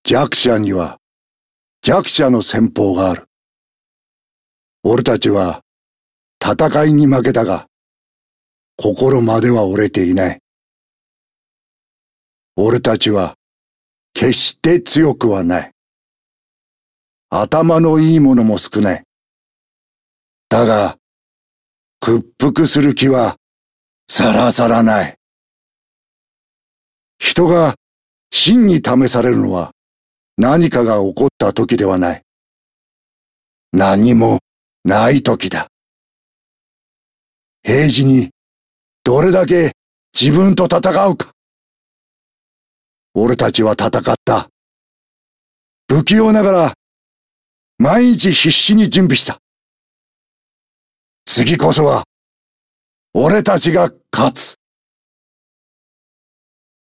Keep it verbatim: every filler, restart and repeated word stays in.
弱者には弱者の戦法がある。俺たちは戦いに負けたが、心までは折れていない。俺たちは決して強くはない。頭のいいものも少ない。だが、屈服する気はさらさらない。人が真に試されるのは何かが起こった時ではない。何もない時だ。平時にどれだけ自分と戦うか。俺たちは戦った。不器用ながら毎日必死に準備した。次こそは俺たちが勝つ。